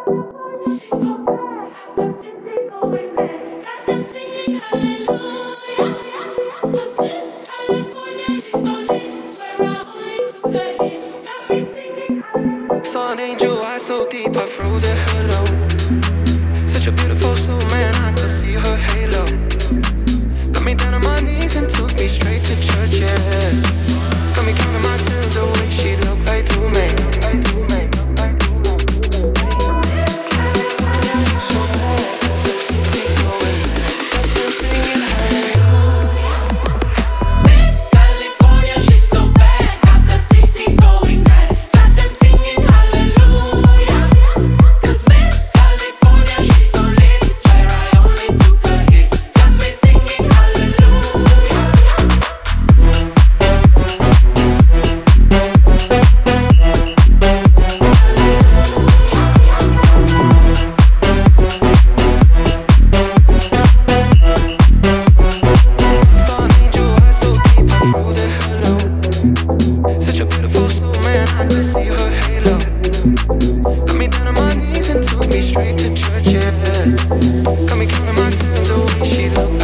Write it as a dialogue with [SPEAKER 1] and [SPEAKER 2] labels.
[SPEAKER 1] Saw an angel, eyes so deep, I froze at hello. Such a beautiful soul, man, I could see her halo. Got me down on my knees and took me straight to church, yeah. Got me counting my sins away, she looked right through me. So bad, got the city going mad. Got them singing hallelujah.
[SPEAKER 2] Miss California, she's so bad, got the city going mad. Got them singing hallelujah. 'Cause Miss California, she's so lit, swear I only took a hit. Got me singing hallelujah.
[SPEAKER 1] Saw an angel, eyes so deep, I froze at hello. Such a beautiful soul, man, I could see her halo. Got me down on my knees and took me straight to church, yeah. Got me counting my sins away, she looked